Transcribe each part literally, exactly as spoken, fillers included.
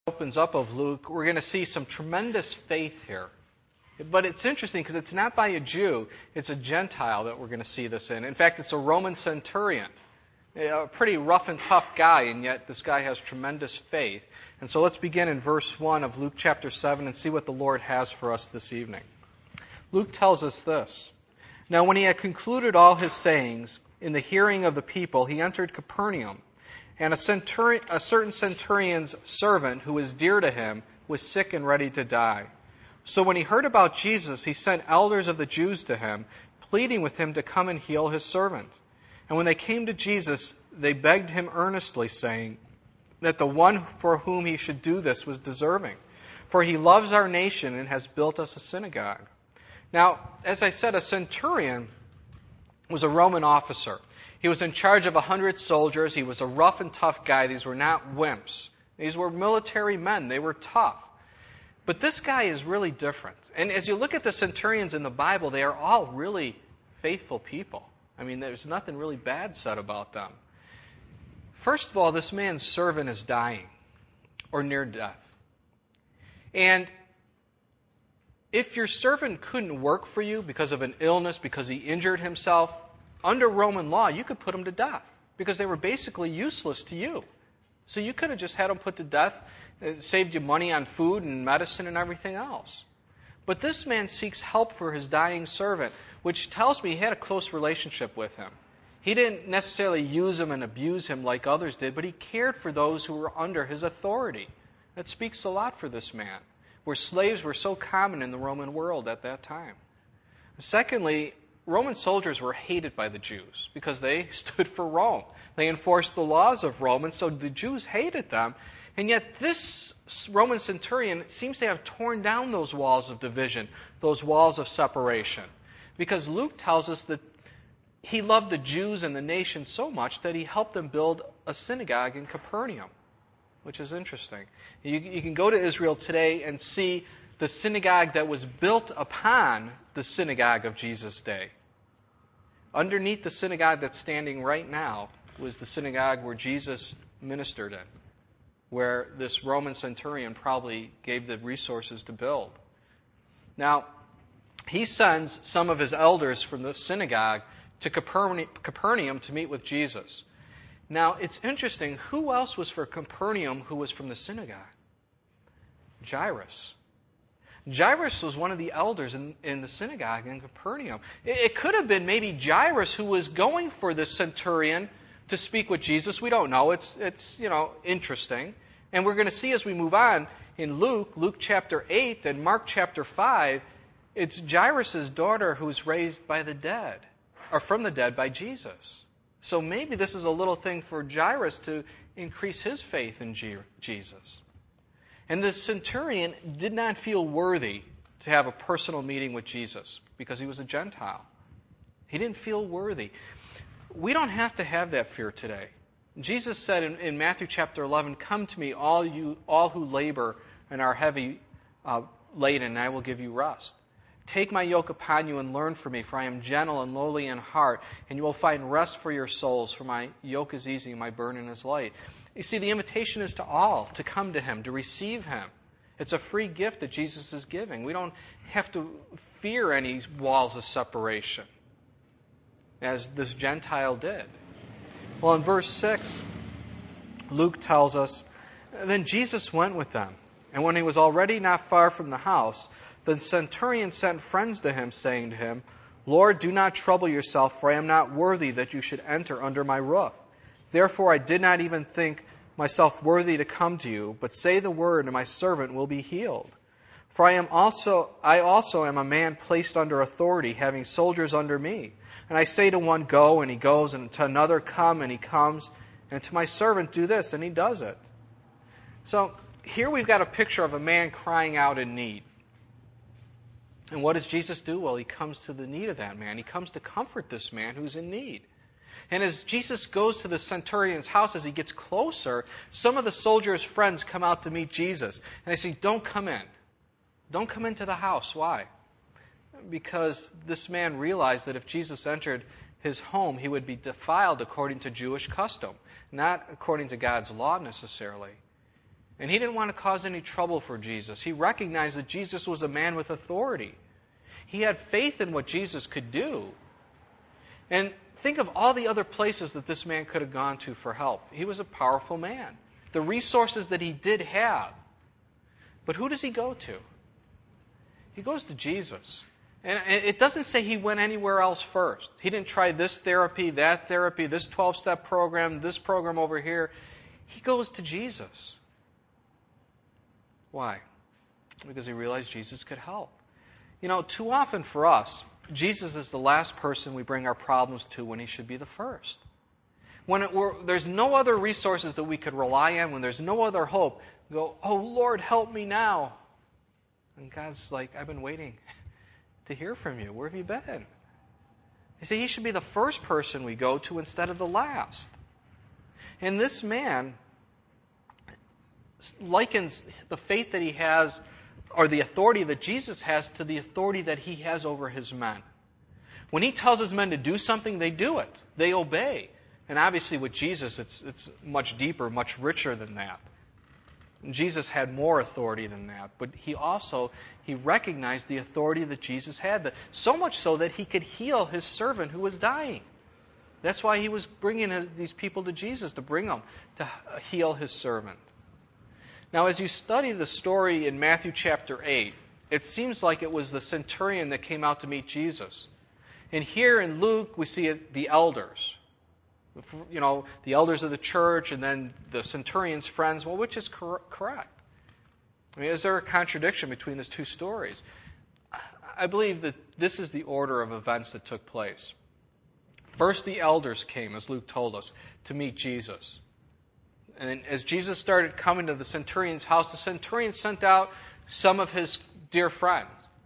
Opens up of Luke, we're going to see some tremendous faith here. But it's interesting because it's not by a Jew, it's a Gentile that we're going to see this in. In fact, it's a Roman centurion, a pretty rough and tough guy, and yet this guy has tremendous faith. And so let's begin in verse one of Luke chapter seven and see what the Lord has for us this evening. Luke tells us this. Now when he had concluded all his sayings, in the hearing of the people, he entered Capernaum. And a, centuri- a certain centurion's servant, who was dear to him, was sick and ready to die. So when he heard about Jesus, he sent elders of the Jews to him, pleading with him to come and heal his servant. And when they came to Jesus, they begged him earnestly, saying that the one for whom he should do this was deserving, for he loves our nation and has built us a synagogue. Now, as I said, a centurion was a Roman officer. He was in charge of a hundred soldiers. He was a rough and tough guy. These were not wimps. These were military men. They were tough. But this guy is really different. And as you look at the centurions in the Bible, they are all really faithful people. I mean, there's nothing really bad said about them. First of all, this man's servant is dying or near death. And if your servant couldn't work for you because of an illness, because he injured himself, under Roman law, you could put them to death because they were basically useless to you. So you could have just had them put to death, it saved you money on food and medicine and everything else. But this man seeks help for his dying servant, which tells me he had a close relationship with him. He didn't necessarily use him and abuse him like others did, but he cared for those who were under his authority. That speaks a lot for this man, where slaves were so common in the Roman world at that time. Secondly, Roman soldiers were hated by the Jews because they stood for Rome. They enforced the laws of Rome, and so the Jews hated them. And yet this Roman centurion seems to have torn down those walls of division, those walls of separation. Because Luke tells us that he loved the Jews and the nation so much that he helped them build a synagogue in Capernaum, which is interesting. You, you can go to Israel today and see the synagogue that was built upon the synagogue of Jesus' day. Underneath the synagogue that's standing right now was the synagogue where Jesus ministered in, where this Roman centurion probably gave the resources to build. Now, he sends some of his elders from the synagogue to Capernaum to meet with Jesus. Now, it's interesting, who else was for Capernaum who was from the synagogue? Jairus. Jairus was one of the elders in, in the synagogue in Capernaum. It, it could have been maybe Jairus who was going for this centurion to speak with Jesus. We don't know. It's, it's you know, interesting. And we're going to see as we move on in Luke, Luke chapter eight and Mark chapter five, it's Jairus' daughter who's raised by the dead, or from the dead by Jesus. So maybe this is a little thing for Jairus to increase his faith in Jesus. And the centurion did not feel worthy to have a personal meeting with Jesus because he was a Gentile. He didn't feel worthy. We don't have to have that fear today. Jesus said in, in Matthew chapter eleven, "Come to me, all you, all who labor and are heavy uh, laden, and I will give you rest. Take my yoke upon you and learn from me, for I am gentle and lowly in heart, and you will find rest for your souls, for my yoke is easy and my burden is light." You see, the invitation is to all, to come to Him, to receive Him. It's a free gift that Jesus is giving. We don't have to fear any walls of separation, as this Gentile did. Well, in verse six, Luke tells us, "Then Jesus went with them, and when he was already not far from the house, the centurion sent friends to him, saying to him, 'Lord, do not trouble yourself, for I am not worthy that you should enter under my roof. Therefore I did not even think myself worthy to come to you, but say the word, and my servant will be healed. For I am also I also am a man placed under authority, having soldiers under me. And I say to one, go, and he goes, and to another, come, and he comes, and to my servant, do this, and he does it.'" So here we've got a picture of a man crying out in need. And what does Jesus do? Well, he comes to the need of that man. He comes to comfort this man who's in need. And as Jesus goes to the centurion's house, as he gets closer, some of the soldiers' friends come out to meet Jesus. And they say, "Don't come in. Don't come into the house." Why? Because this man realized that if Jesus entered his home, he would be defiled according to Jewish custom, not according to God's law necessarily. And he didn't want to cause any trouble for Jesus. He recognized that Jesus was a man with authority. He had faith in what Jesus could do. And think of all the other places that this man could have gone to for help. He was a powerful man. The resources that he did have. But who does he go to? He goes to Jesus. And it doesn't say he went anywhere else first. He didn't try this therapy, that therapy, this twelve-step program, this program over here. He goes to Jesus. Why? Because he realized Jesus could help. You know, too often for us, Jesus is the last person we bring our problems to when he should be the first. When it were, there's no other resources that we could rely on, when there's no other hope, we go, oh, Lord, help me now. And God's like, I've been waiting to hear from you. Where have you been? You see, he should be the first person we go to instead of the last. And this man likens the faith that he has, or the authority that Jesus has, to the authority that he has over his men. When he tells his men to do something, they do it. They obey. And obviously with Jesus, it's it's much deeper, much richer than that. And Jesus had more authority than that. But he also, he recognized the authority that Jesus had. So much so that he could heal his servant who was dying. That's why he was bringing his, these people to Jesus, to bring them to heal his servant. Now, as you study the story in Matthew chapter eight, it seems like it was the centurion that came out to meet Jesus. And here in Luke, we see it, the elders. You know, the elders of the church and then the centurion's friends. Well, which is cor- correct? I mean, is there a contradiction between these two stories? I believe that this is the order of events that took place. First, the elders came, as Luke told us, to meet Jesus. And as Jesus started coming to the centurion's house, the centurion sent out some of his dear friends.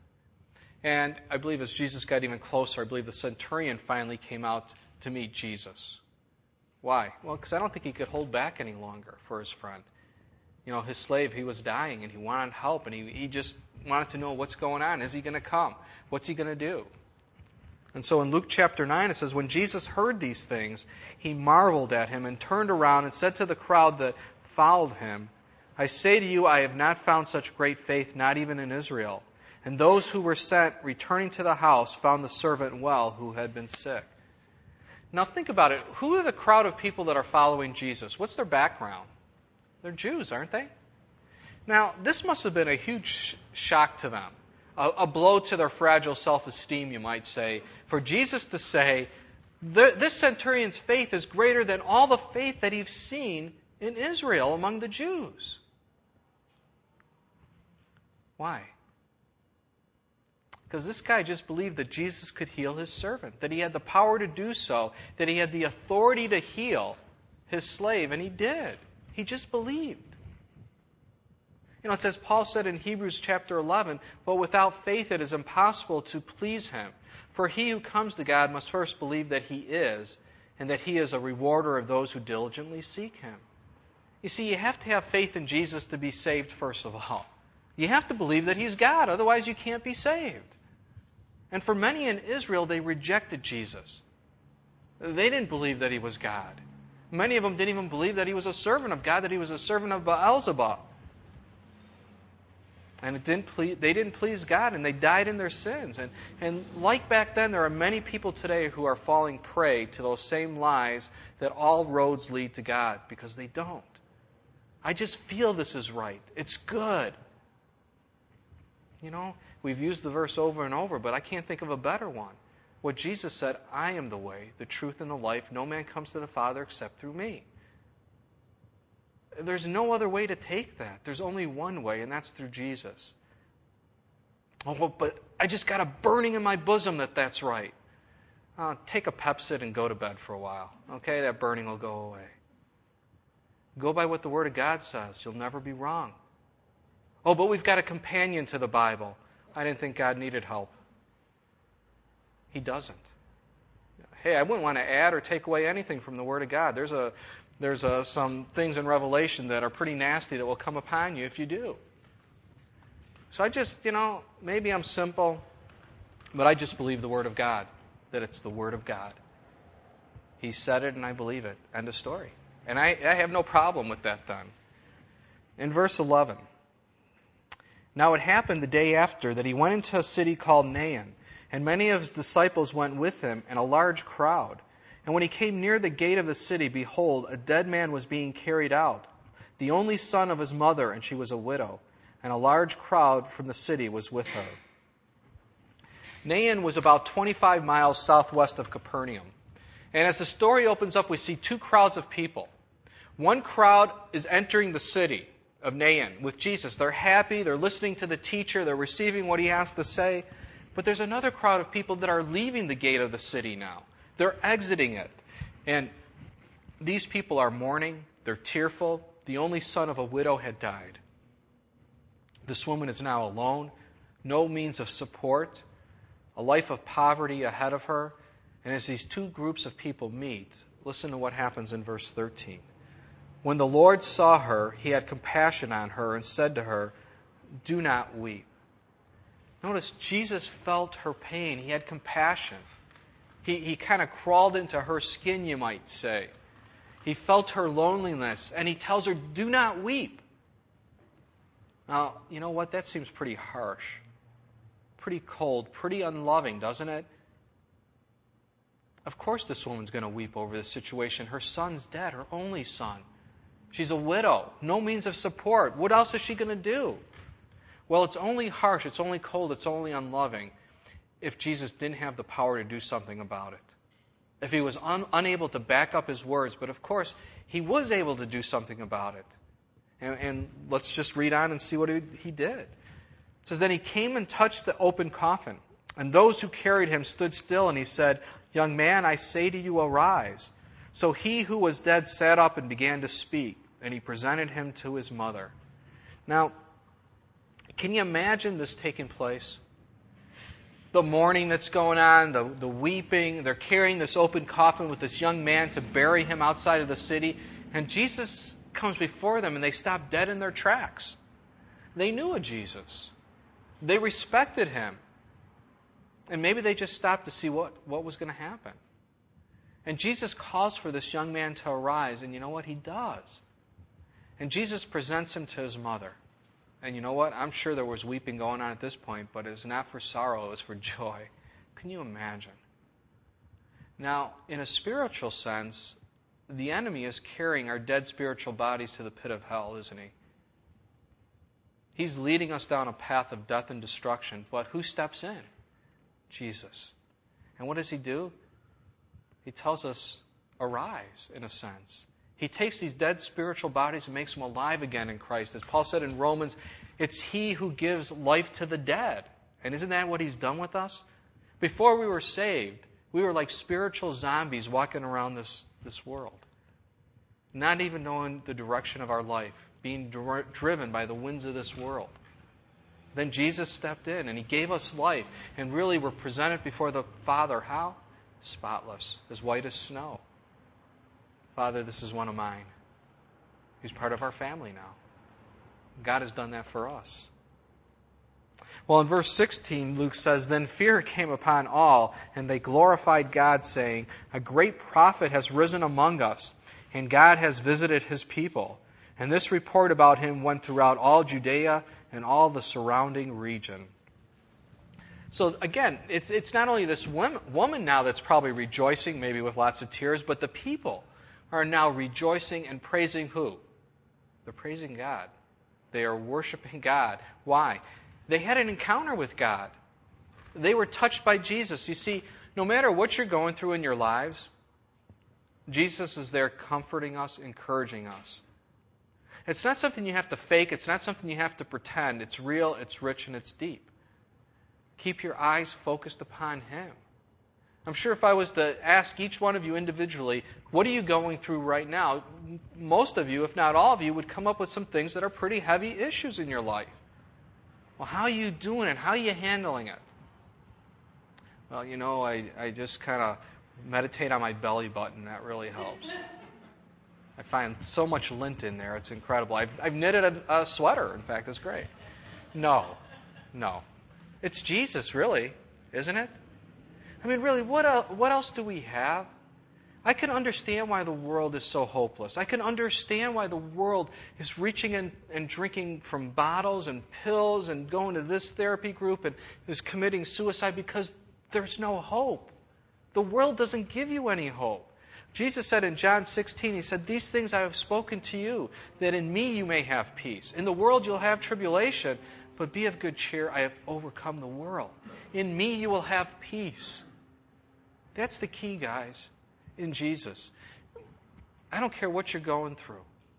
And I believe as Jesus got even closer, I believe the centurion finally came out to meet Jesus. Why? Well, because I don't think he could hold back any longer for his friend. You know, his slave, he was dying and he wanted help and he, he just wanted to know what's going on. Is he going to come? What's he going to do? And so in Luke chapter nine, it says, when Jesus heard these things, he marveled at him and turned around and said to the crowd that followed him, I say to you, I have not found such great faith, not even in Israel. And those who were sent, returning to the house, found the servant well who had been sick. Now think about it. Who are the crowd of people that are following Jesus? What's their background? They're Jews, aren't they? Now, this must have been a huge shock to them. A, a blow to their fragile self-esteem, you might say, for Jesus to say, this centurion's faith is greater than all the faith that he's seen in Israel among the Jews. Why? Because this guy just believed that Jesus could heal his servant, that he had the power to do so, that he had the authority to heal his slave, and he did. He just believed. You know, it says, Paul said in Hebrews chapter eleven, but without faith it is impossible to please him. For he who comes to God must first believe that he is, and that he is a rewarder of those who diligently seek him. You see, you have to have faith in Jesus to be saved, first of all. You have to believe that he's God, otherwise you can't be saved. And for many in Israel, they rejected Jesus. They didn't believe that he was God. Many of them didn't even believe that he was a servant of God, that he was a servant of Beelzebub. And it didn't please, they didn't please God, and they died in their sins. And, and like back then, there are many people today who are falling prey to those same lies that all roads lead to God, because they don't. I just feel this is right. It's good. You know, we've used the verse over and over, but I can't think of a better one. What Jesus said, I am the way, the truth, and the life. No man comes to the Father except through me. There's no other way to take that. There's only one way, and that's through Jesus. Oh, but I just got a burning in my bosom that that's right. Uh, take a Pepsid and go to bed for a while. Okay, that burning will go away. Go by what the Word of God says. You'll never be wrong. Oh, but we've got a companion to the Bible. I didn't think God needed help. He doesn't. Hey, I wouldn't want to add or take away anything from the Word of God. There's a There's uh, some things in Revelation that are pretty nasty that will come upon you if you do. So I just, you know, maybe I'm simple, but I just believe the Word of God, that it's the Word of God. He said it and I believe it. End of story. And I, I have no problem with that then. In verse eleven, now it happened the day after that he went into a city called Nain, and many of his disciples went with him, and a large crowd. And when he came near the gate of the city, behold, a dead man was being carried out, the only son of his mother, and she was a widow, and a large crowd from the city was with her. Nain was about twenty-five miles southwest of Capernaum. And as the story opens up, we see two crowds of people. One crowd is entering the city of Nain with Jesus. They're happy, they're listening to the teacher, they're receiving what he has to say. But there's another crowd of people that are leaving the gate of the city now. They're exiting it. And these people are mourning, they're tearful. The only son of a widow had died. This woman is now alone, no means of support, a life of poverty ahead of her. And as these two groups of people meet, listen to what happens in verse thirteen. When the Lord saw her, he had compassion on her and said to her, do not weep. Notice Jesus felt her pain. He had compassion. He, he kind of crawled into her skin, you might say. He felt her loneliness, and he tells her, do not weep. Now, you know what? That seems pretty harsh, pretty cold, pretty unloving, doesn't it? Of course this woman's going to weep over this situation. Her son's dead, her only son. She's a widow, no means of support. What else is she going to do? Well, it's only harsh, it's only cold, it's only unloving if Jesus didn't have the power to do something about it. If he was un- unable to back up his words. But of course, he was able to do something about it. And, and let's just read on and see what he, he did. It says, then he came and touched the open coffin. And those who carried him stood still, and he said, young man, I say to you, arise. So he who was dead sat up and began to speak, and he presented him to his mother. Now, can you imagine this taking place? The mourning that's going on, the, the weeping, they're carrying this open coffin with this young man to bury him outside of the city, and Jesus comes before them and they stop dead in their tracks. They knew a Jesus. They respected him. And maybe they just stopped to see what, what was going to happen. And Jesus calls for this young man to arise, and you know what? He does. And Jesus presents him to his mother. And you know what? I'm sure there was weeping going on at this point, but it was not for sorrow, it was for joy. Can you imagine? Now, in a spiritual sense, the enemy is carrying our dead spiritual bodies to the pit of hell, isn't he? He's leading us down a path of death and destruction, but who steps in? Jesus. And what does he do? He tells us, arise, in a sense. He takes these dead spiritual bodies and makes them alive again in Christ. As Paul said in Romans, it's he who gives life to the dead. And isn't that what he's done with us? Before we were saved, we were like spiritual zombies walking around this, this world, not even knowing the direction of our life, being dr- driven by the winds of this world. Then Jesus stepped in and he gave us life, and really we're presented before the Father. How? Spotless, as white as snow. Father, this is one of mine. He's part of our family now. God has done that for us. Well, in verse sixteen, Luke says, then fear came upon all, and they glorified God, saying, a great prophet has risen among us, and God has visited his people. And this report about him went throughout all Judea and all the surrounding region. So again, it's, it's not only this woman, woman now that's probably rejoicing, maybe with lots of tears, but the people are now rejoicing and praising who? They're praising God. They are worshiping God. Why? They had an encounter with God. They were touched by Jesus. You see, no matter what you're going through in your lives, Jesus is there comforting us, encouraging us. It's not something you have to fake. It's not something you have to pretend. It's real, it's rich, and it's deep. Keep your eyes focused upon him. I'm sure if I was to ask each one of you individually, what are you going through right now? Most of you, if not all of you, would come up with some things that are pretty heavy issues in your life. Well, how are you doing it? How are you handling it? Well, you know, I, I just kind of meditate on my belly button. That really helps. I find so much lint in there. It's incredible. I've, I've knitted a, a sweater. In fact, it's great. No, no. It's Jesus, really, isn't it? I mean, really, what else, what else do we have? I can understand why the world is so hopeless. I can understand why the world is reaching in and drinking from bottles and pills and going to this therapy group and is committing suicide because there's no hope. The world doesn't give you any hope. Jesus said in John sixteen, He said, "These things I have spoken to you, that in me you may have peace. In the world you'll have tribulation, but be of good cheer, I have overcome the world. In me you will have peace." That's the key, guys. In Jesus. I don't care what you're going through.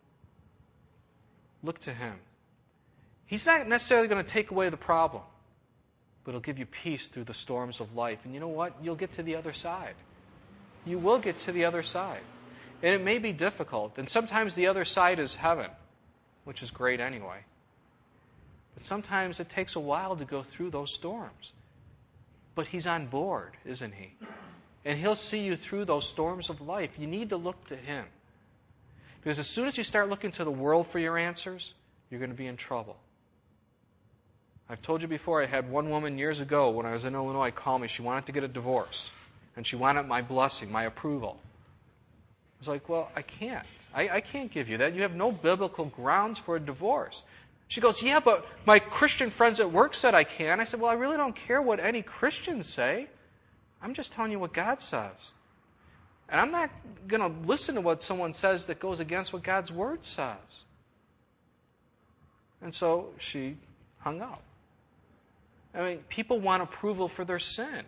Look to Him. He's not necessarily going to take away the problem, but He'll give you peace through the storms of life. And you know what? You'll get to the other side. You will get to the other side. And it may be difficult. And sometimes the other side is heaven, which is great anyway. But sometimes it takes a while to go through those storms. But He's on board, isn't He? And He'll see you through those storms of life. You need to look to Him. Because as soon as you start looking to the world for your answers, you're going to be in trouble. I've told you before, I had one woman years ago when I was in Illinois call me. She wanted to get a divorce. And she wanted my blessing, my approval. I was like, well, I can't. I, I can't give you that. You have no biblical grounds for a divorce. She goes, yeah, but my Christian friends at work said I can. I said, well, I really don't care what any Christians say. I'm just telling you what God says. And I'm not going to listen to what someone says that goes against what God's Word says. And so she hung up. I mean, people want approval for their sin.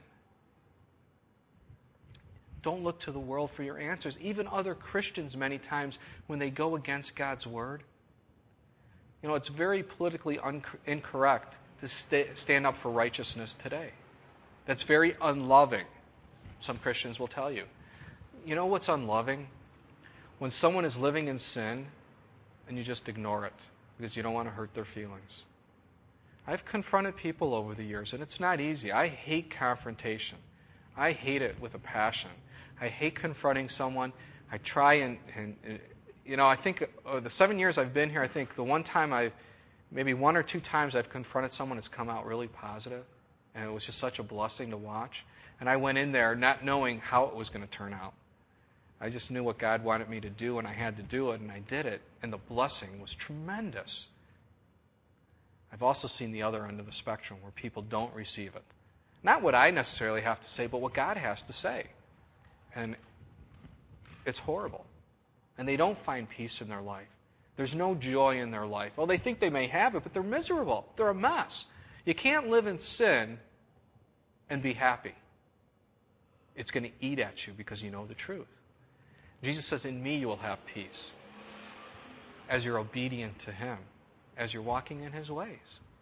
Don't look to the world for your answers. Even other Christians, many times, when they go against God's Word. You know, it's very politically un- incorrect to sta- stand up for righteousness today. That's very unloving, some Christians will tell you. You know what's unloving? When someone is living in sin and you just ignore it because you don't want to hurt their feelings. I've confronted people over the years, and it's not easy. I hate confrontation. I hate it with a passion. I hate confronting someone. I try and, and, and you know, I think uh, the seven years I've been here, I think the one time I, maybe one or two times I've confronted someone has come out really positive. And it was just such a blessing to watch. And I went in there not knowing how it was going to turn out. I just knew what God wanted me to do, and I had to do it, and I did it. And the blessing was tremendous. I've also seen the other end of the spectrum where people don't receive it. Not what I necessarily have to say, but what God has to say. And it's horrible. And they don't find peace in their life. There's no joy in their life. Well, they think they may have it, but they're miserable. They're a mess. You can't live in sin and be happy. It's going to eat at you because you know the truth. Jesus says, in me you will have peace as you're obedient to Him, as you're walking in His ways.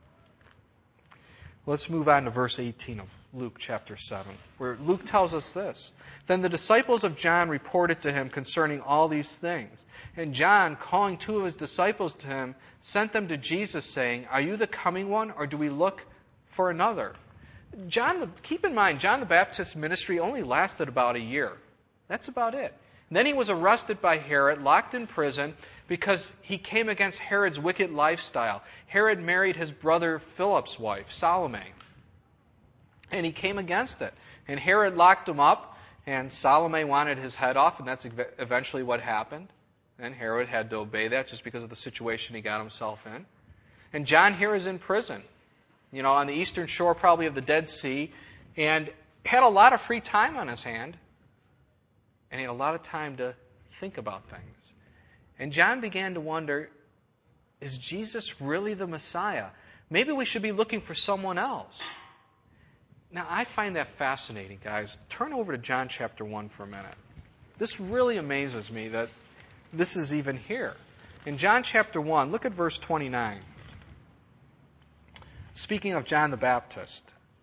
Let's move on to verse eighteen of Luke chapter seven, where Luke tells us this. Then the disciples of John reported to Him concerning all these things. And John, calling two of his disciples to him, sent them to Jesus, saying, "Are you the coming one, or do we look for another?" John, the, keep in mind, John the Baptist's ministry only lasted about a year. That's about it. And then he was arrested by Herod, locked in prison, because he came against Herod's wicked lifestyle. Herod married his brother Philip's wife, Salome. And he came against it. And Herod locked him up, and Salome wanted his head off, and that's eventually what happened. And Herod had to obey that just because of the situation he got himself in. And John here is in prison, you know, on the eastern shore probably of the Dead Sea, and had a lot of free time on his hand, and he had a lot of time to think about things. And John began to wonder, is Jesus really the Messiah? Maybe we should be looking for someone else. Now, I find that fascinating, guys. Turn over to John chapter one for a minute. This really amazes me that this is even here. In John chapter one, look at verse twenty-nine. Speaking of John the Baptist.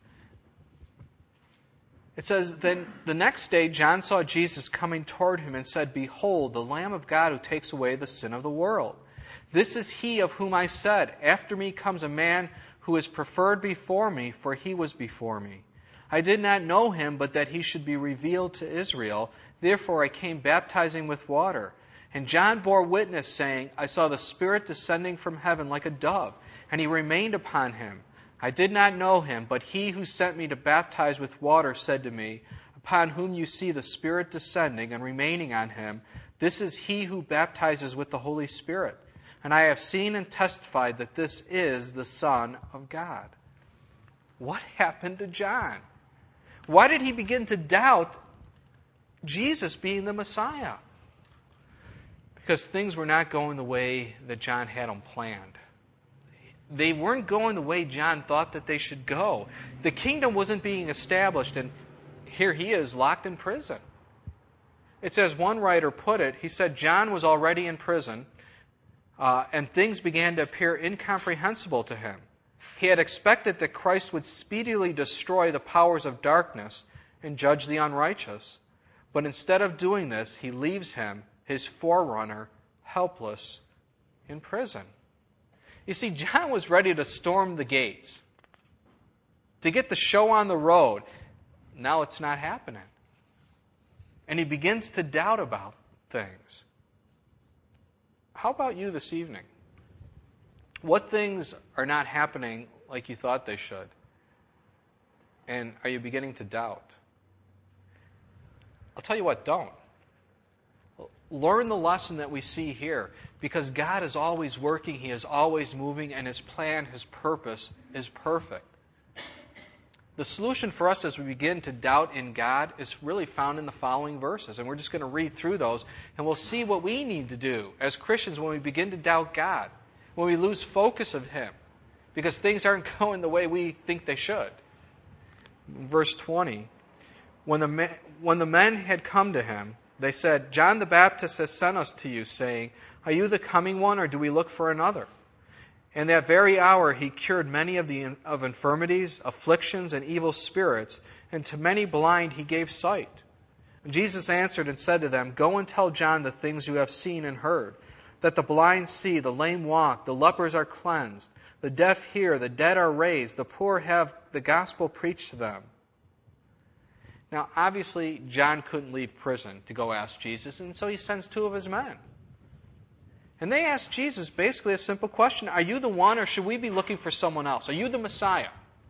It says, "Then the next day John saw Jesus coming toward him and said, 'Behold, the Lamb of God who takes away the sin of the world. This is he of whom I said, After me comes a man who is preferred before me, for he was before me. I did not know him, but that he should be revealed to Israel. Therefore I came baptizing with water. And John bore witness, saying, I saw the Spirit descending from heaven like a dove, and he remained upon him. I did not know him, but he who sent me to baptize with water said to me, A upon whom you see the Spirit descending and remaining on him, this is he who baptizes with the Holy Spirit. And I have seen and testified that this is the Son of God. What happened to John? Why did he begin to doubt Jesus being the Messiah? Because things were not going the way that John had them planned. They weren't going the way John thought that they should go. The kingdom wasn't being established, and here he is locked in prison. It's as one writer put it, he said John was already in prison, uh, and things began to appear incomprehensible to him. He had expected that Christ would speedily destroy the powers of darkness and judge the unrighteous. But instead of doing this, he leaves him, his forerunner, helpless in prison. You see, John was ready to storm the gates, to get the show on the road. Now it's not happening. And he begins to doubt about things. How about you this evening? What things are not happening like you thought they should? And are you beginning to doubt? I'll tell you what, don't. Learn the lesson that we see here, because God is always working, He is always moving, and His plan, His purpose is perfect. The solution for us as we begin to doubt in God is really found in the following verses, and we're just going to read through those, and we'll see what we need to do as Christians when we begin to doubt God, when we lose focus of Him, because things aren't going the way we think they should. Verse twenty, when the men, when the men had come to Him, they said, John the Baptist has sent us to you, saying, are you the coming one, or do we look for another? And that very hour he cured many of the of infirmities, afflictions, and evil spirits, and to many blind he gave sight. And Jesus answered and said to them, go and tell John the things you have seen and heard, that the blind see, the lame walk, the lepers are cleansed, the deaf hear, the dead are raised, the poor have the gospel preached to them. Now, obviously, John couldn't leave prison to go ask Jesus, and so he sends two of his men. And they ask Jesus basically a simple question. Are you the one, or should we be looking for someone else? Are you the Messiah?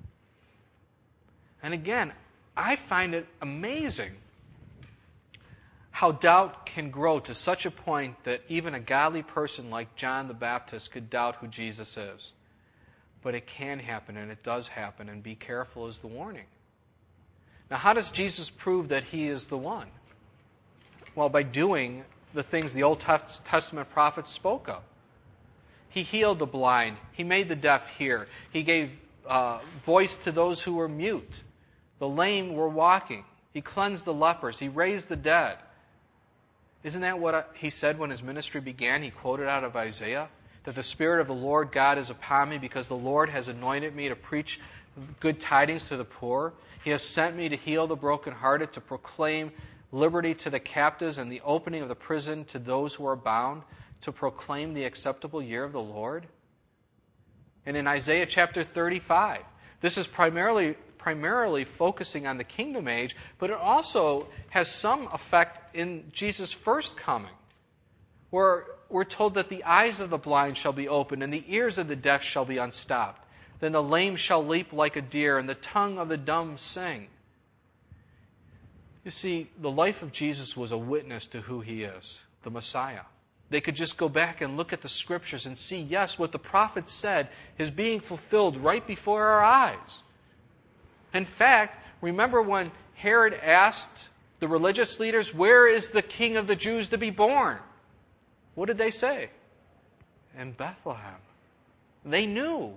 And again, I find it amazing how doubt can grow to such a point that even a godly person like John the Baptist could doubt who Jesus is. But it can happen, and it does happen, and be careful is the warning. Now, how does Jesus prove that He is the one? Well, by doing the things the Old Testament prophets spoke of. He healed the blind. He made the deaf hear. He gave uh, voice to those who were mute. The lame were walking. He cleansed the lepers. He raised the dead. Isn't that what He said when His ministry began? He quoted out of Isaiah, that the Spirit of the Lord God is upon me, because the Lord has anointed me to preach good tidings to the poor. He has sent me to heal the brokenhearted, to proclaim liberty to the captives and the opening of the prison to those who are bound, to proclaim the acceptable year of the Lord. And in Isaiah chapter thirty-five, this is primarily primarily focusing on the kingdom age, but it also has some effect in Jesus' first coming, where we're told that the eyes of the blind shall be opened and the ears of the deaf shall be unstopped. Then the lame shall leap like a deer, and the tongue of the dumb sing. You see, the life of Jesus was a witness to who He is, the Messiah. They could just go back and look at the Scriptures and see, yes, what the prophets said is being fulfilled right before our eyes. In fact, remember when Herod asked the religious leaders, where is the King of the Jews to be born? What did they say? In Bethlehem. They knew.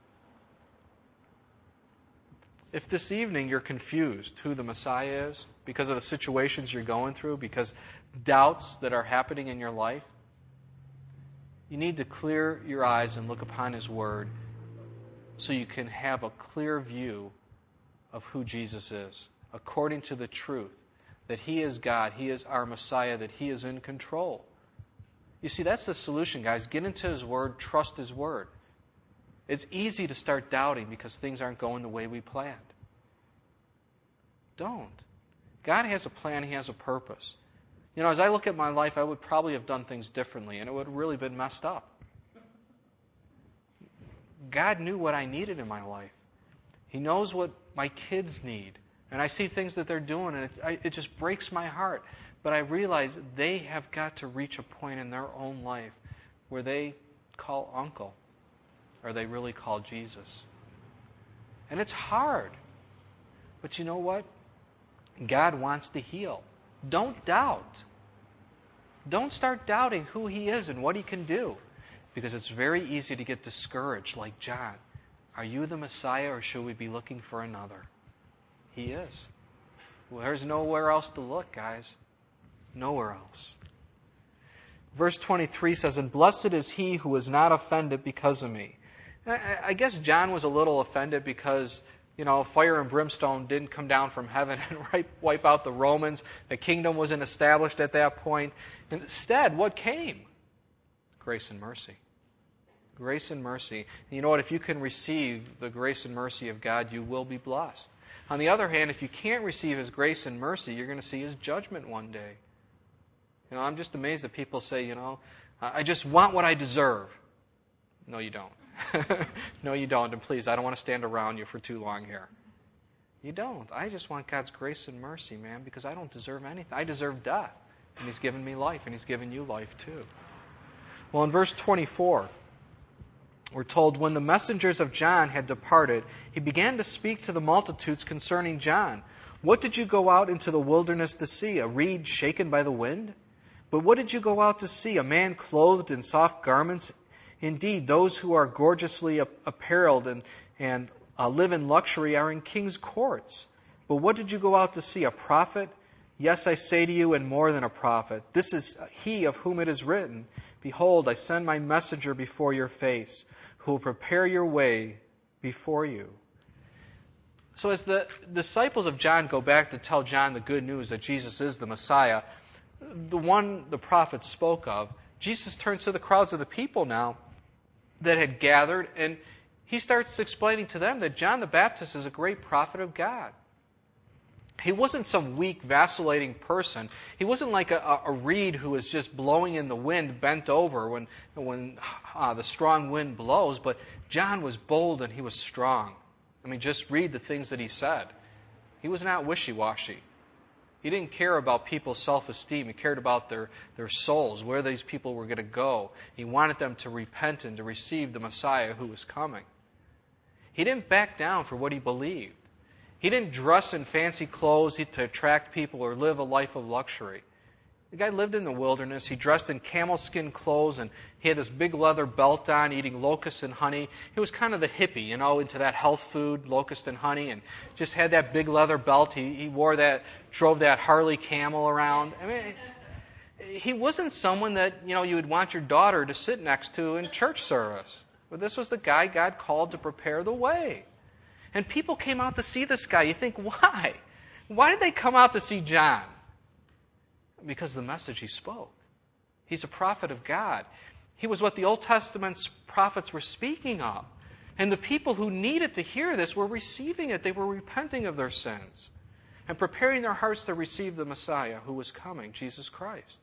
If this evening you're confused who the Messiah is because of the situations you're going through, because doubts that are happening in your life, you need to clear your eyes and look upon His Word so you can have a clear view of who Jesus is, according to the truth, that He is God, He is our Messiah, that He is in control. You see, that's the solution, guys. Get into His Word, trust His Word. It's easy to start doubting because things aren't going the way we planned. Don't. God has a plan. He has a purpose. You know, as I look at my life, I would probably have done things differently, and it would have really been messed up. God knew what I needed in my life. He knows what my kids need. And I see things that they're doing, and it, I, it just breaks my heart. But I realize they have got to reach a point in their own life where they call uncle, or they really call Jesus. And it's hard. But you know what? God wants to heal. Don't doubt. Don't start doubting who He is and what He can do. Because it's very easy to get discouraged, like John. Are you the Messiah, or should we be looking for another? He is. Well, there's nowhere else to look, guys. Nowhere else. Verse twenty-three says, "And blessed is he who is not offended because of me." I, I guess John was a little offended because, you know, fire and brimstone didn't come down from heaven and wipe out the Romans. The kingdom wasn't established at that point. Instead, what came? Grace and mercy. Grace and mercy. And you know what? If you can receive the grace and mercy of God, you will be blessed. On the other hand, if you can't receive His grace and mercy, you're going to see His judgment one day. You know, I'm just amazed that people say, you know, I just want what I deserve. No, you don't. No, you don't. And please, I don't want to stand around you for too long here. You don't. I just want God's grace and mercy, man, because I don't deserve anything. I deserve death. And He's given me life, and He's given you life too. Well, in verse twenty-four, we're told, when the messengers of John had departed, he began to speak to the multitudes concerning John. What did you go out into the wilderness to see? A reed shaken by the wind? But what did you go out to see? A man clothed in soft garments? Indeed, those who are gorgeously apparelled and, and uh, live in luxury are in king's courts. But what did you go out to see? A prophet? Yes, I say to you, and more than a prophet. This is he of whom it is written, Behold, I send my messenger before your face, who will prepare your way before you. So as the disciples of John go back to tell John the good news that Jesus is the Messiah, the one the prophet spoke of, Jesus turns to the crowds of the people now that had gathered, and he starts explaining to them that John the Baptist is a great prophet of God. He wasn't some weak, vacillating person. He wasn't like a, a reed who is just blowing in the wind, bent over when, when uh, the strong wind blows. But John was bold and he was strong. I mean, just read the things that he said. He was not wishy-washy. He didn't care about people's self-esteem. He cared about their, their souls, where these people were going to go. He wanted them to repent and to receive the Messiah who was coming. He didn't back down for what he believed. He didn't dress in fancy clothes to attract people or live a life of luxury. The guy lived in the wilderness. He dressed in camel skin clothes, and he had this big leather belt on, eating locusts and honey. He was kind of the hippie, you know, into that health food, locust and honey, and just had that big leather belt. He, he wore that, drove that Harley Camel around. I mean, he wasn't someone that, you know, you would want your daughter to sit next to in church service. But this was the guy God called to prepare the way. And people came out to see this guy. You think, why? Why did they come out to see John? Because of the message he spoke. He's a prophet of God. He was what the Old Testament's prophets were speaking of. And the people who needed to hear this were receiving it. They were repenting of their sins and preparing their hearts to receive the Messiah who was coming, Jesus Christ.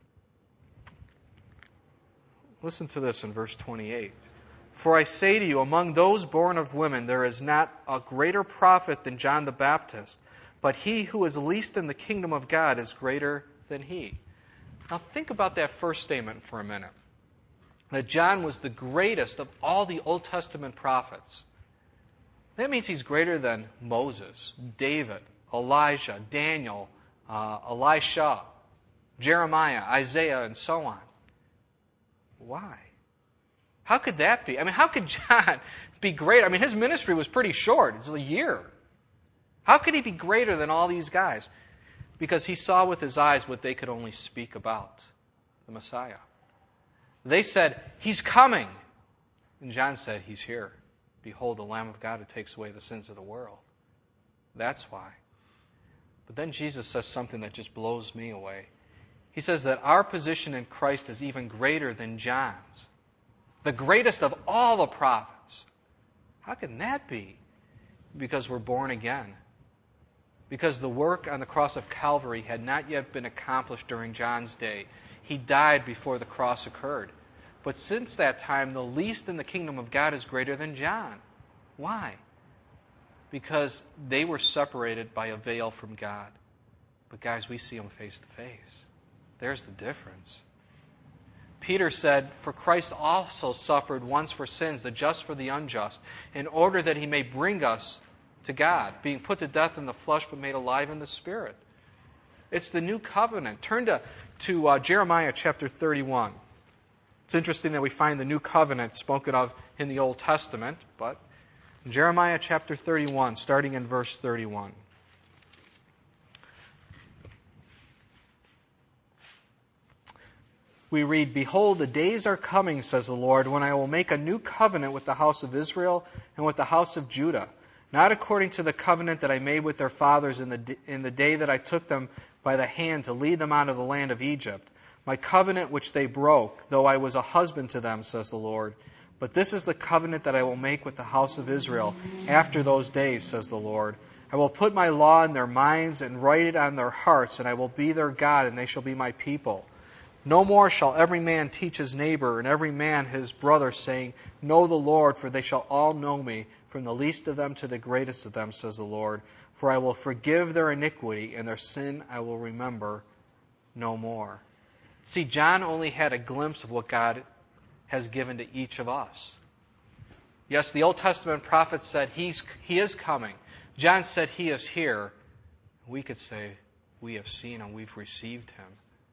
Listen to this in verse twenty-eight. For I say to you, among those born of women, there is not a greater prophet than John the Baptist, but he who is least in the kingdom of God is greater than he. Now think about that first statement for a minute. That John was the greatest of all the Old Testament prophets. That means he's greater than Moses, David, Elijah, Daniel, uh, Elisha, Jeremiah, Isaiah, and so on. Why? How could that be? I mean, how could John be great? I mean, his ministry was pretty short. It's a year. How could he be greater than all these guys? Because he saw with his eyes what they could only speak about, the Messiah. They said, He's coming. And John said, He's here. Behold, the Lamb of God who takes away the sins of the world. That's why. But then Jesus says something that just blows me away. He says that our position in Christ is even greater than John's. The greatest of all the prophets. How can that be? Because we're born again. Because the work on the cross of Calvary had not yet been accomplished during John's day. He died before the cross occurred. But since that time, the least in the kingdom of God is greater than John. Why? because they were separated by a veil from God. But guys, we see Him face to face. There's the difference. Peter said, "For Christ also suffered once for sins, the just for the unjust, in order that He may bring us to God, being put to death in the flesh but made alive in the Spirit." It's the new covenant. Turn to, to uh, Jeremiah chapter thirty-one. It's interesting that we find the new covenant spoken of in the Old Testament, but in Jeremiah chapter thirty-one, starting in verse thirty-one. We read, "Behold, the days are coming, says the Lord, when I will make a new covenant with the house of Israel and with the house of Judah, not according to the covenant that I made with their fathers in the, in the day that I took them by the hand to lead them out of the land of Egypt, my covenant which they broke, though I was a husband to them, says the Lord. But this is the covenant that I will make with the house of Israel after those days, says the Lord. I will put my law in their minds and write it on their hearts, and I will be their God, and they shall be my people. No more shall every man teach his neighbor and every man his brother, saying, Know the Lord, for they shall all know me, from the least of them to the greatest of them, says the Lord. For I will forgive their iniquity, and their sin I will remember no more." See, John only had a glimpse of what God has given to each of us. Yes, the Old Testament prophet said he's, He is coming. John said He is here. We could say we have seen Him, we've received Him.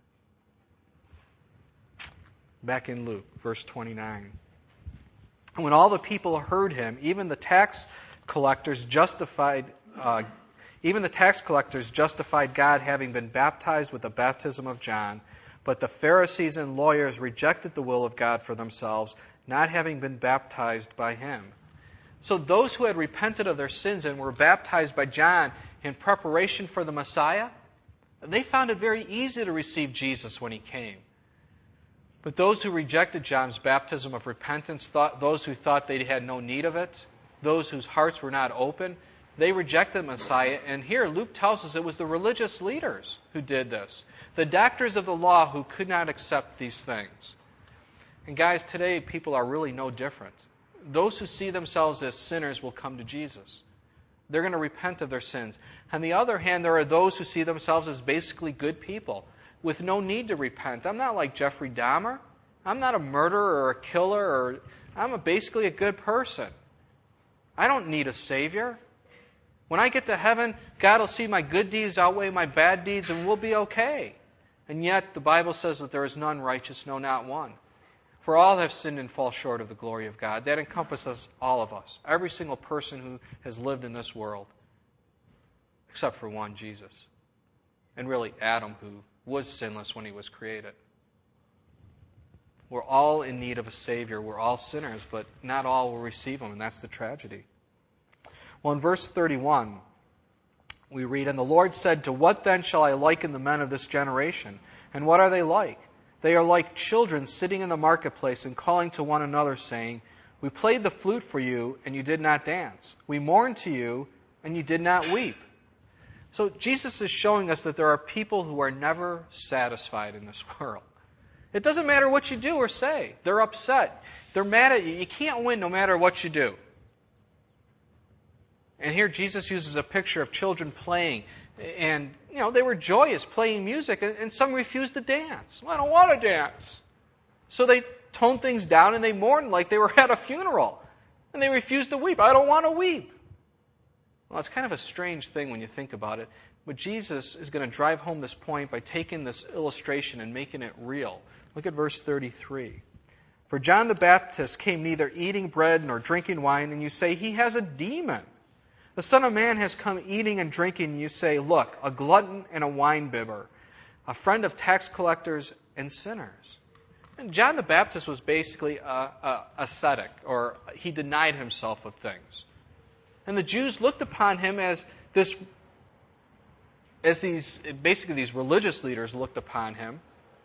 Back in Luke, verse twenty-nine. "When all the people heard Him, even the tax collectors justified, uh, even the tax collectors justified God, having been baptized with the baptism of John. But the Pharisees and lawyers rejected the will of God for themselves, not having been baptized by Him." So those who had repented of their sins and were baptized by John in preparation for the Messiah, they found it very easy to receive Jesus when He came. But those who rejected John's baptism of repentance, thought, those who thought they had no need of it, those whose hearts were not open, they rejected the Messiah. And here Luke tells us it was the religious leaders who did this, the doctors of the law who could not accept these things. And guys, today people are really no different. Those who see themselves as sinners will come to Jesus. They're going to repent of their sins. On the other hand, there are those who see themselves as basically good people, with no need to repent. I'm not like Jeffrey Dahmer. I'm not a murderer or a killer, or I'm a, basically a good person. I don't need a Savior. When I get to heaven, God will see my good deeds outweigh my bad deeds, and we'll be okay. And yet, the Bible says that there is none righteous, no, not one. For all have sinned and fall short of the glory of God. That encompasses all of us, every single person who has lived in this world, except for one, Jesus. And really, Adam, who was sinless when he was created. We're all in need of a Savior. We're all sinners, but not all will receive Him, and that's the tragedy. Well, in verse thirty-one, we read, "And the Lord said, To what then shall I liken the men of this generation? And what are they like? They are like children sitting in the marketplace and calling to one another, saying, We played the flute for you, and you did not dance. We mourned to you, and you did not weep." So Jesus is showing us that there are people who are never satisfied in this world. It doesn't matter what you do or say. They're upset. They're mad at you. You can't win no matter what you do. And here Jesus uses a picture of children playing. And, you know, they were joyous playing music, and some refused to dance. Well, I don't want to dance. So they toned things down and they mourned like they were at a funeral. And they refused to weep. I don't want to weep. Well, it's kind of a strange thing when you think about it, but Jesus is going to drive home this point by taking this illustration and making it real. Look at verse thirty-three. "For John the Baptist came neither eating bread nor drinking wine, and you say, He has a demon. The Son of Man has come eating and drinking, and you say, Look, a glutton and a winebibber, a friend of tax collectors and sinners." And John the Baptist was basically a, a ascetic, or he denied himself of things. And the Jews looked upon him as this, as these, basically these religious leaders looked upon him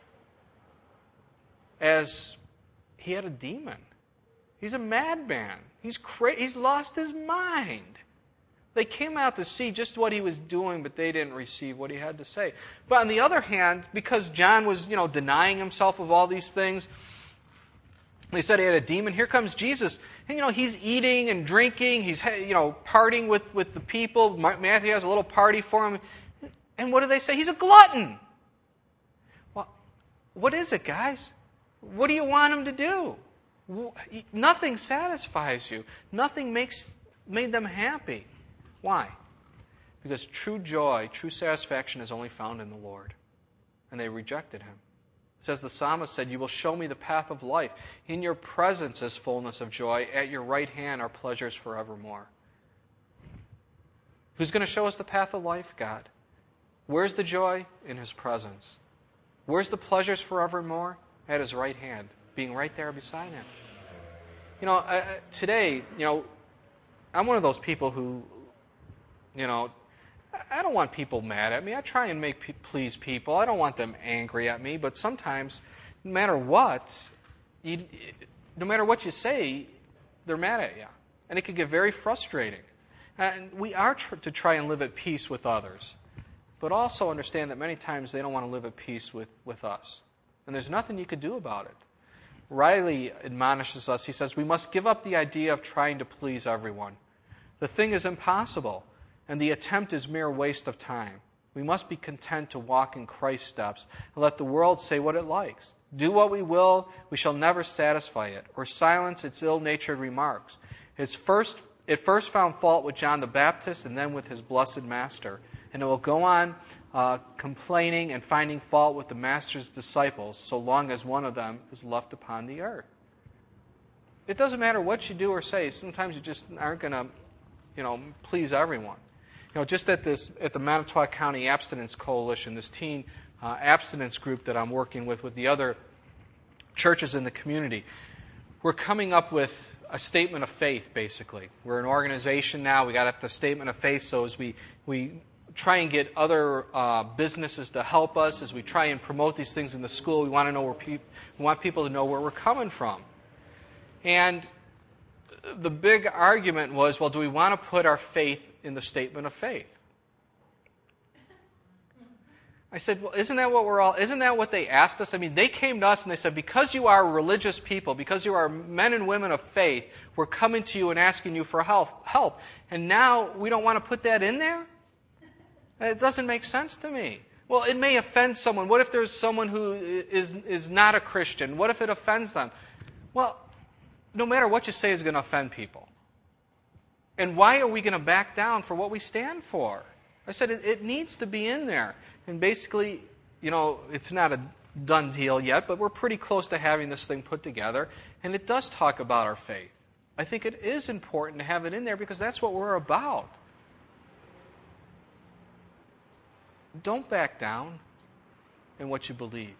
as he had a demon. He's a madman. He's cra- he's lost his mind. They came out to see just what he was doing, but they didn't receive what he had to say. But on the other hand, because John was, you know, denying himself of all these things, They said he had a demon. Here comes Jesus. And, you know, he's eating and drinking. He's, you know, partying with, with the people. Matthew has a little party for him. And what do they say? He's a glutton. Well, what is it, guys? What do you want him to do? Nothing satisfies you. Nothing makes made them happy. Why? Because true joy, true satisfaction is only found in the Lord. And they rejected him. It says the psalmist said, "You will show me the path of life. In your presence is fullness of joy. At your right hand are pleasures forevermore." Who's going to show us the path of life? God. Where's the joy? In his presence. Where's the pleasures forevermore? At his right hand, being right there beside him. You know, I, today, you know, I'm one of those people who, you know, I don't want people mad at me. I try and make pe- please people. I don't want them angry at me. But sometimes, no matter what, you, no matter what you say, they're mad at you, and it can get very frustrating. And we are tr- to try and live at peace with others, but also understand that many times they don't want to live at peace with, with us, and there's nothing you could do about it. Riley admonishes us. He says we must give up the idea of trying to please everyone. The thing is impossible. And the attempt is mere waste of time. We must be content to walk in Christ's steps and let the world say what it likes. Do what we will, we shall never satisfy it, or silence its ill-natured remarks. It's first, it first found fault with John the Baptist and then with his blessed Master. And it will go on uh, complaining and finding fault with the Master's disciples so long as one of them is left upon the earth. It doesn't matter what you do or say. Sometimes you just aren't going to, you know, please everyone. You know, just at this, at the Manitowoc County Abstinence Coalition, this teen uh, abstinence group that I'm working with, with the other churches in the community, we're coming up with a statement of faith, basically. We're an organization now. We got to have the statement of faith. So as we we try and get other uh, businesses to help us, as we try and promote these things in the school, we want to know where pe- we want people to know where we're coming from. And the big argument was, well, do we want to put our faith in the statement of faith? I said, well, isn't that what we're all, isn't that what they asked us? I mean, they came to us and they said, because you are religious people, because you are men and women of faith, we're coming to you and asking you for help. help. And now we don't want to put that in there? It doesn't make sense to me. Well, it may offend someone. What if there's someone who is, is not a Christian? What if it offends them? Well, no matter what you say is going to offend people. And why are we going to back down for what we stand for? I said it, it needs to be in there. And basically, you know, it's not a done deal yet, but we're pretty close to having this thing put together. And it does talk about our faith. I think it is important to have it in there because that's what we're about. Don't back down in what you believe.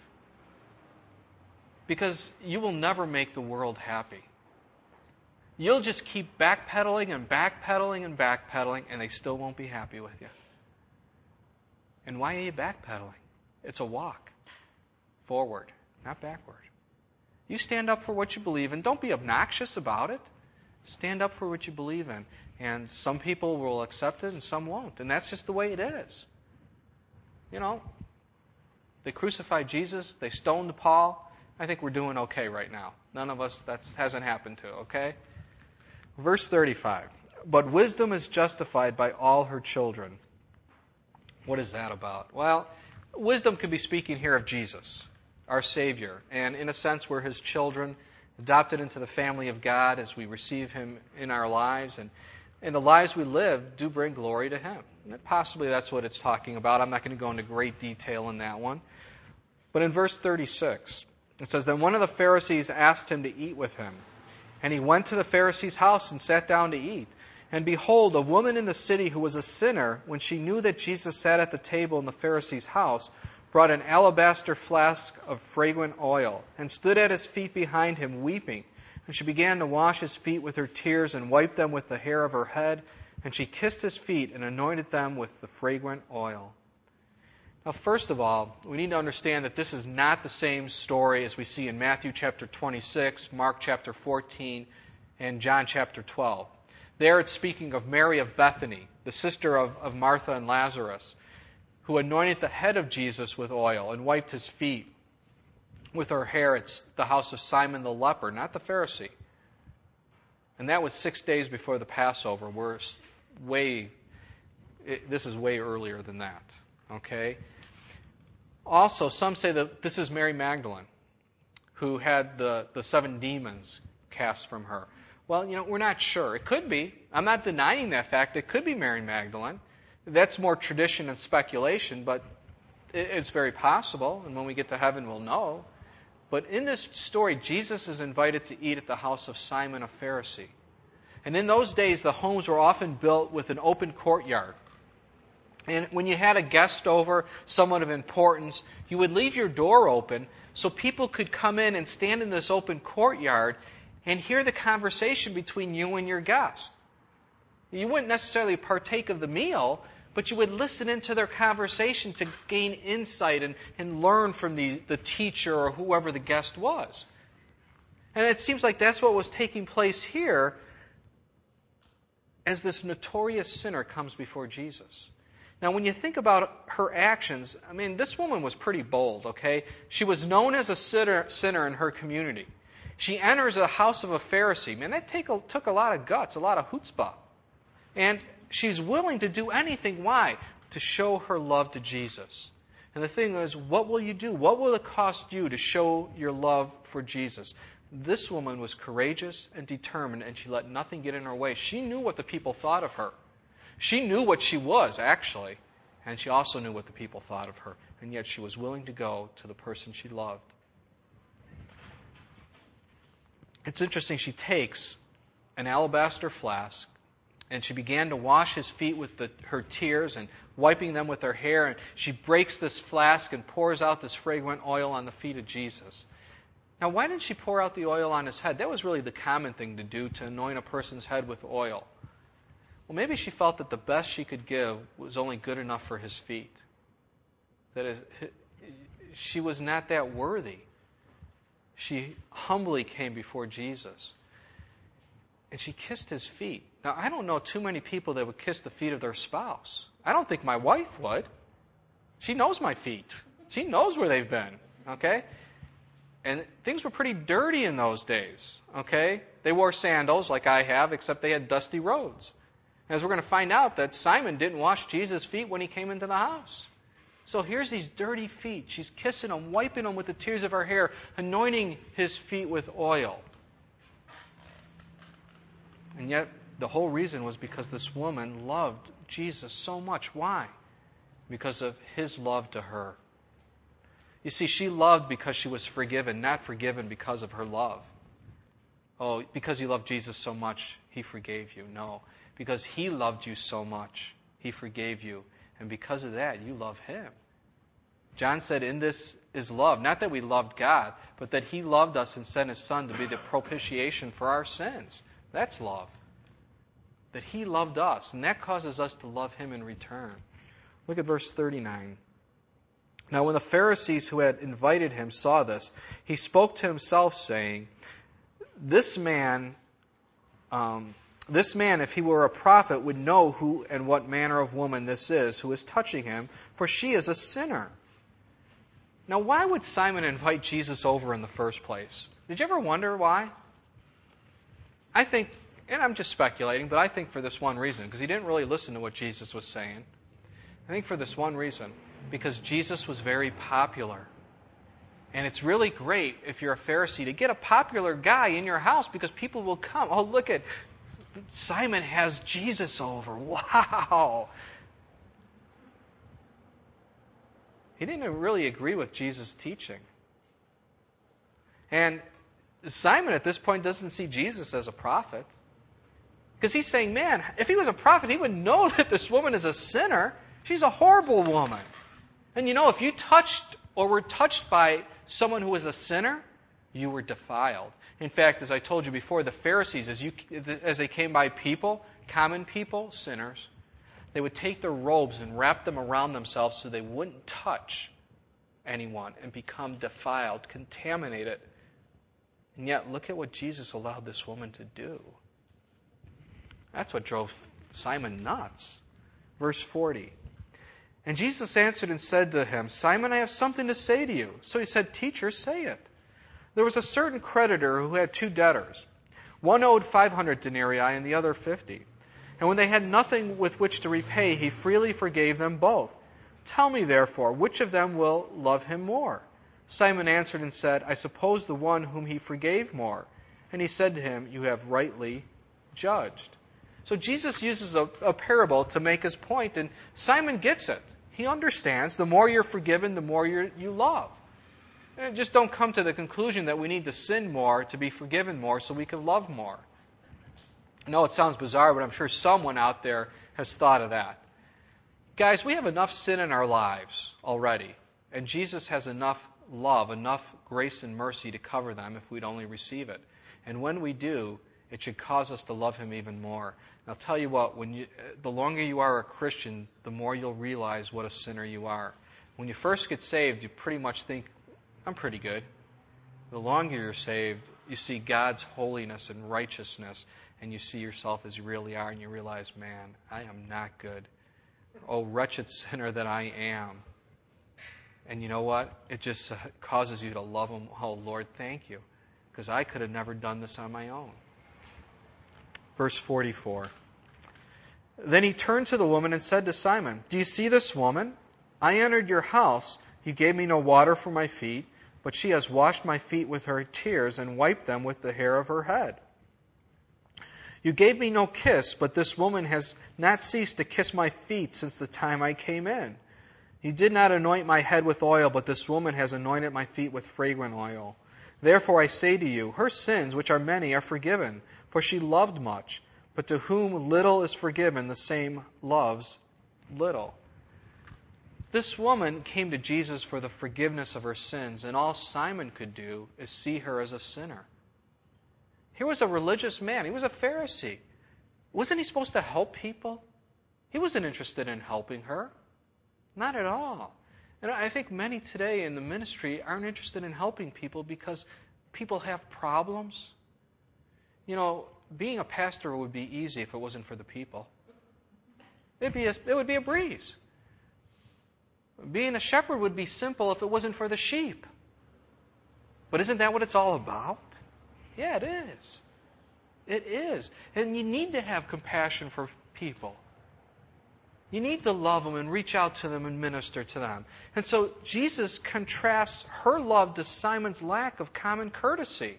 Because you will never make the world happy. You'll just keep backpedaling and backpedaling and backpedaling, and they still won't be happy with you. And why are you backpedaling? It's a walk forward, not backward. You stand up for what you believe in. Don't be obnoxious about it. Stand up for what you believe in. And some people will accept it and some won't. And that's just the way it is. You know, they crucified Jesus. They stoned Paul. I think we're doing okay right now. None of us, that hasn't happened to, okay? Verse thirty-five, but wisdom is justified by all her children. What is that about? Well, wisdom could be speaking here of Jesus, our Savior. And in a sense, we're His children, adopted into the family of God as we receive Him in our lives. And, and the lives we live do bring glory to Him. And possibly that's what it's talking about. I'm not going to go into great detail in that one. But in verse thirty-six, it says, then one of the Pharisees asked Him to eat with him. And he went to the Pharisee's house and sat down to eat. And behold, a woman in the city who was a sinner, when she knew that Jesus sat at the table in the Pharisee's house, brought an alabaster flask of fragrant oil, and stood at his feet behind him, weeping. And she began to wash his feet with her tears, and wiped them with the hair of her head. And she kissed his feet, and anointed them with the fragrant oil. Now, first of all, we need to understand that this is not the same story as we see in Matthew chapter twenty-six, Mark chapter fourteen, and John chapter twelve. There it's speaking of Mary of Bethany, the sister of, of Martha and Lazarus, who anointed the head of Jesus with oil and wiped his feet. with her hair at the house of Simon the leper, not the Pharisee. And that was six days before the Passover. We're way, it, this is way earlier than that. Okay? Also, some say that this is Mary Magdalene, who had the, the seven demons cast from her. Well, you know, we're not sure. It could be. I'm not denying that fact. It could be Mary Magdalene. That's more tradition and speculation, but it, it's very possible. And when we get to heaven, we'll know. But in this story, Jesus is invited to eat at the house of Simon, a Pharisee. And in those days, the homes were often built with an open courtyard. And when you had a guest over, someone of importance, you would leave your door open so people could come in and stand in this open courtyard and hear the conversation between you and your guest. You wouldn't necessarily partake of the meal, but you would listen into their conversation to gain insight and, and learn from the, the teacher or whoever the guest was. And it seems like that's what was taking place here as this notorious sinner comes before Jesus. Now, when you think about her actions, I mean, this woman was pretty bold, okay? She was known as a sinner, sinner in her community. She enters a house of a Pharisee. Man, that take a, took a lot of guts, a lot of chutzpah. And she's willing to do anything. Why? To show her love to Jesus. And the thing is, what will you do? What will it cost you to show your love for Jesus? This woman was courageous and determined, and she let nothing get in her way. She knew what the people thought of her. She knew what she was, actually, and she also knew what the people thought of her. And yet she was willing to go to the person she loved. It's interesting, she takes an alabaster flask, and she began to wash his feet with the, her tears and wiping them with her hair. And she breaks this flask and pours out this fragrant oil on the feet of Jesus. Now, why didn't she pour out the oil on his head? That was really the common thing to do, to anoint a person's head with oil. Well, maybe she felt that the best she could give was only good enough for his feet. That is, she was not that worthy. She humbly came before Jesus. And she kissed his feet. Now, I don't know too many people that would kiss the feet of their spouse. I don't think my wife would. She knows my feet. She knows where they've been. Okay? And things were pretty dirty in those days. Okay? They wore sandals like I have, except they had dusty roads. As we're going to find out that Simon didn't wash Jesus' feet when he came into the house. So here's these dirty feet. She's kissing them, wiping them with the tears of her hair, anointing his feet with oil. And yet, the whole reason was because this woman loved Jesus so much. Why? Because of his love to her. You see, she loved because she was forgiven, not forgiven because of her love. Oh, because you loved Jesus so much, he forgave you. No. Because he loved you so much, he forgave you. And because of that, you love him. John said, in this is love. Not that we loved God, but that he loved us and sent his Son to be the propitiation for our sins. That's love. That he loved us, and that causes us to love him in return. Look at verse thirty-nine. Now when the Pharisees who had invited him saw this, he spoke to himself, saying, This man... Um, This man, if he were a prophet, would know who and what manner of woman this is who is touching him, for she is a sinner. Now, why would Simon invite Jesus over in the first place? Did you ever wonder why? I think, and I'm just speculating, but I think for this one reason, because he didn't really listen to what Jesus was saying. I think for this one reason, because Jesus was very popular. And it's really great, if you're a Pharisee, to get a popular guy in your house, because people will come. Oh, look at... Simon has Jesus over. Wow. He didn't really agree with Jesus' teaching. And Simon at this point doesn't see Jesus as a prophet. Because he's saying, man, if he was a prophet, he would know that this woman is a sinner. She's a horrible woman. And you know, if you touched or were touched by someone who was a sinner, you were defiled. In fact, as I told you before, the Pharisees, as, you, as they came by people, common people, sinners, they would take their robes and wrap them around themselves so they wouldn't touch anyone and become defiled, contaminated. And yet, look at what Jesus allowed this woman to do. That's what drove Simon nuts. Verse forty. And Jesus answered and said to him, Simon, I have something to say to you. So he said, Teacher, say it. There was a certain creditor who had two debtors. One owed five hundred denarii and the other fifty. And when they had nothing with which to repay, he freely forgave them both. Tell me, therefore, which of them will love him more? Simon answered and said, I suppose the one whom he forgave more. And he said to him, You have rightly judged. So Jesus uses a, a parable to make his point, and Simon gets it. He understands the more you're forgiven, the more you're, you love. And just don't come to the conclusion that we need to sin more to be forgiven more so we can love more. I know it sounds bizarre, but I'm sure someone out there has thought of that. Guys, we have enough sin in our lives already, and Jesus has enough love, enough grace and mercy to cover them if we'd only receive it. And when we do, it should cause us to love him even more. And I'll tell you what, when you, the longer you are a Christian, the more you'll realize what a sinner you are. When you first get saved, you pretty much think, I'm pretty good. The longer you're saved, you see God's holiness and righteousness, and you see yourself as you really are, and you realize, man, I am not good. Oh, wretched sinner that I am. And you know what? It just causes you to love him. Oh, Lord, thank you. Because I could have never done this on my own. Verse forty-four. Then he turned to the woman and said to Simon, Do you see this woman? I entered your house. You gave me no water for my feet, but she has washed my feet with her tears and wiped them with the hair of her head. You gave me no kiss, but this woman has not ceased to kiss my feet since the time I came in. You did not anoint my head with oil, but this woman has anointed my feet with fragrant oil. Therefore I say to you, her sins, which are many, are forgiven, for she loved much. But to whom little is forgiven, the same loves little. This woman came to Jesus for the forgiveness of her sins, and all Simon could do is see her as a sinner. He was a religious man. He was a Pharisee. Wasn't he supposed to help people? He wasn't interested in helping her. Not at all. And I think many today in the ministry aren't interested in helping people because people have problems. You know, being a pastor would be easy if it wasn't for the people. It'd be a, it would be a breeze. Being a shepherd would be simple if it wasn't for the sheep. But isn't that what it's all about? Yeah, it is. It is. And you need to have compassion for people. You need to love them and reach out to them and minister to them. And so Jesus contrasts her love to Simon's lack of common courtesy.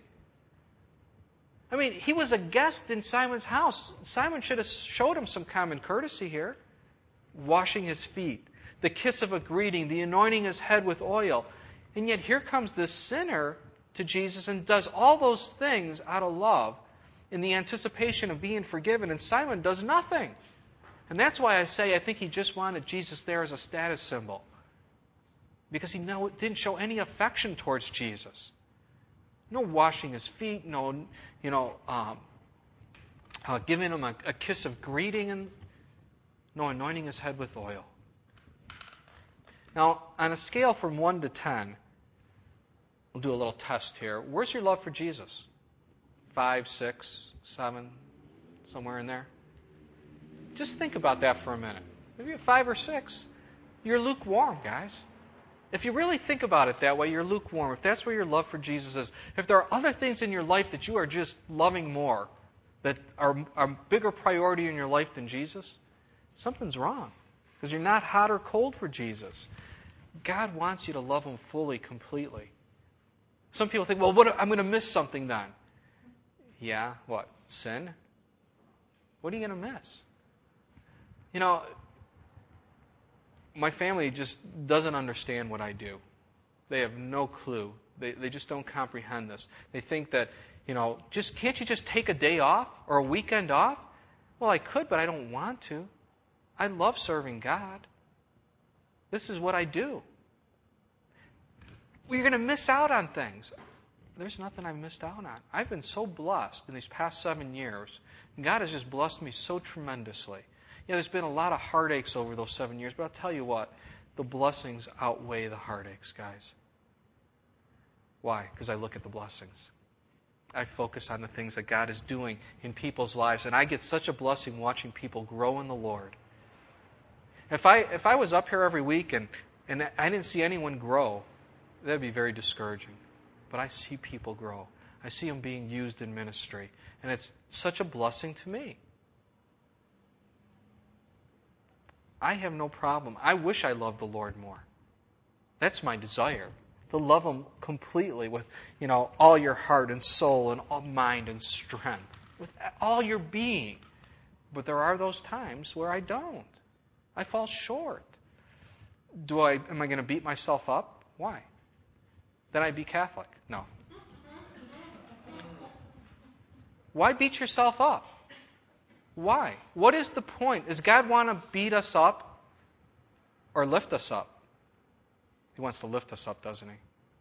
I mean, he was a guest in Simon's house. Simon should have showed him some common courtesy here. Washing his feet, the kiss of a greeting, the anointing his head with oil. And yet here comes this sinner to Jesus and does all those things out of love in the anticipation of being forgiven. And Simon does nothing. And that's why I say I think he just wanted Jesus there as a status symbol. Because he no, didn't show any affection towards Jesus. No washing his feet, no, you know, um, uh, giving him a, a kiss of greeting, and no anointing his head with oil. Now, on a scale from one to ten, we'll do a little test here. Where's your love for Jesus? Five, six, seven, somewhere in there? Just think about that for a minute. Maybe a five or six. You're lukewarm, guys. If you really think about it that way, you're lukewarm. If that's where your love for Jesus is, if there are other things in your life that you are just loving more, that are a bigger priority in your life than Jesus, something's wrong. Because you're not hot or cold for Jesus. God wants you to love him fully, completely. Some people think, well, what, I'm going to miss something then. Yeah, what? Sin? What are you going to miss? You know, my family just doesn't understand what I do. They have no clue. They they just don't comprehend this. They think that, you know, just can't you just take a day off or a weekend off? Well, I could, but I don't want to. I love serving God. This is what I do. Well, you're going to miss out on things. There's nothing I've missed out on. I've been so blessed in these past seven years. God has just blessed me so tremendously. Yeah, there's been a lot of heartaches over those seven years, but I'll tell you what, the blessings outweigh the heartaches, guys. Why? Because I look at the blessings. I focus on the things that God is doing in people's lives, and I get such a blessing watching people grow in the Lord. If I if I was up here every week and, and I didn't see anyone grow, that would be very discouraging. But I see people grow. I see them being used in ministry. And it's such a blessing to me. I have no problem. I wish I loved the Lord more. That's my desire. To love Him completely with, you know, all your heart and soul and all mind and strength. With all your being. But there are those times where I don't. I fall short. Do I? Am I going to beat myself up? Why? Then I'd be Catholic. No. Why beat yourself up? Why? What is the point? Does God want to beat us up or lift us up? He wants to lift us up, doesn't He?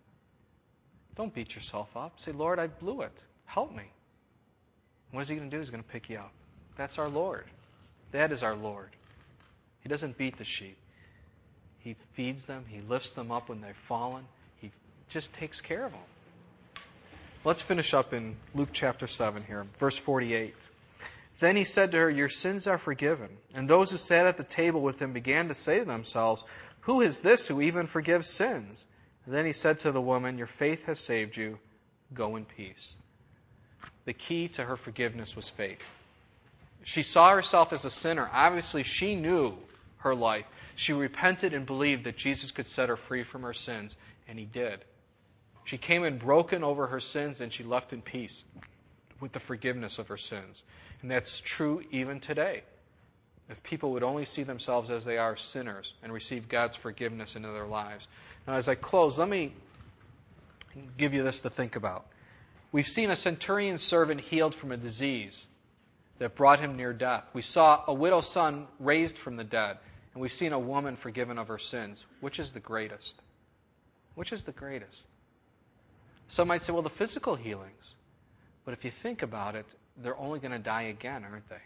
Don't beat yourself up. Say, Lord, I blew it. Help me. What is He going to do? He's going to pick you up. That's our Lord. That is our Lord. He doesn't beat the sheep. He feeds them. He lifts them up when they've fallen. He just takes care of them. Let's finish up in Luke chapter seven here, verse forty-eight. Then He said to her, your sins are forgiven. And those who sat at the table with Him began to say to themselves, who is this who even forgives sins? And then He said to the woman, your faith has saved you. Go in peace. The key to her forgiveness was faith. She saw herself as a sinner. Obviously, she knew her life. She repented and believed that Jesus could set her free from her sins, and He did. She came in broken over her sins, and she left in peace with the forgiveness of her sins. And that's true even today. If people would only see themselves as they are sinners and receive God's forgiveness into their lives. Now, as I close, let me give you this to think about. We've seen a centurion servant healed from a disease that brought him near death. We saw a widow's son raised from the dead. And we've seen a woman forgiven of her sins. Which is the greatest? Which is the greatest? Some might say, well, the physical healings. But if you think about it, they're only going to die again, aren't they?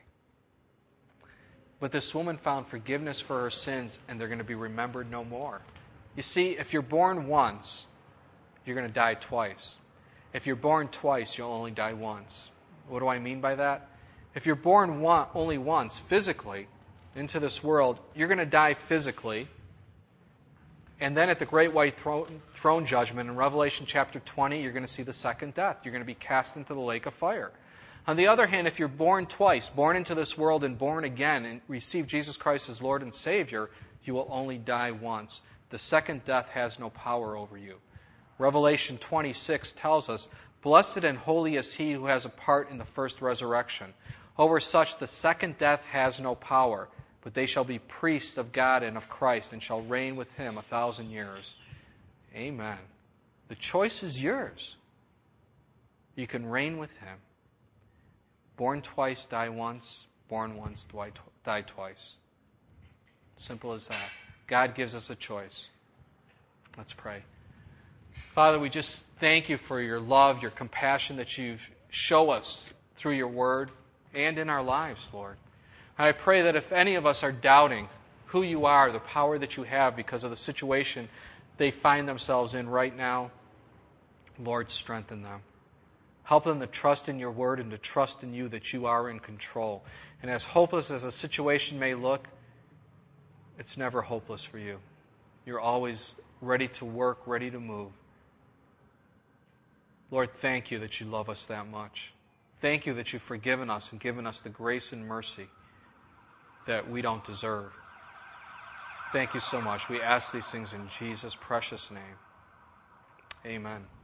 But this woman found forgiveness for her sins, and they're going to be remembered no more. You see, if you're born once, you're going to die twice. If you're born twice, you'll only die once. What do I mean by that? If you're born one, only once, physically, into this world, you're going to die physically. And then at the great white throne, throne judgment in Revelation chapter twenty, you're going to see the second death. You're going to be cast into the lake of fire. On the other hand, if you're born twice, born into this world and born again, and receive Jesus Christ as Lord and Savior, you will only die once. The second death has no power over you. Revelation twenty-six tells us, blessed and holy is he who has a part in the first resurrection. Over such the second death has no power, but they shall be priests of God and of Christ, and shall reign with Him a thousand years. Amen. The choice is yours. You can reign with Him. Born twice, die once. Born once, die twice. Simple as that. God gives us a choice. Let's pray. Father, we just thank You for Your love, Your compassion that You show us through Your Word and in our lives, Lord. And I pray that if any of us are doubting who You are, the power that You have because of the situation they find themselves in right now, Lord, strengthen them. Help them to trust in Your Word and to trust in You that You are in control. And as hopeless as a situation may look, it's never hopeless for You. You're always ready to work, ready to move. Lord, thank You that You love us that much. Thank You that You've forgiven us and given us the grace and mercy that we don't deserve. Thank You so much. We ask these things in Jesus' precious name. Amen.